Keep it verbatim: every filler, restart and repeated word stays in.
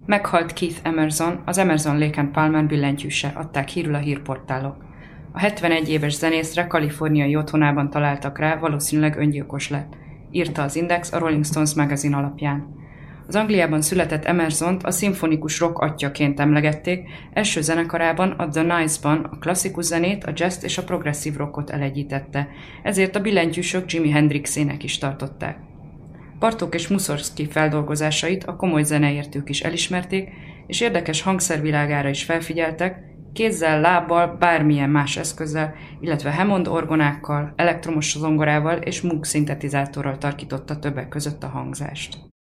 Meghalt Keith Emerson, az Emerson, Lake and Palmer billentyűse, adták hírül a hírportálok. A hetvenegy éves zenészre kaliforniai otthonában találtak rá, valószínűleg öngyilkos lett, írta az Index a Rolling Stones magazin alapján. Az Angliában született Emersont a szimfonikus rock atyaként emlegették, első zenekarában, a The Nice-ban a klasszikus zenét, a jazzt és a progresszív rockot elegyítette, ezért a billentyűsök Jimi Hendrixének is tartották. Bartók és Mussorgsky feldolgozásait a komoly zeneértők is elismerték, és érdekes hangszervilágára is felfigyeltek, kézzel, lábbal, bármilyen más eszközzel, illetve Hammond orgonákkal, elektromos zongorával és Moog szintetizátorral tarkította többek között a hangzást.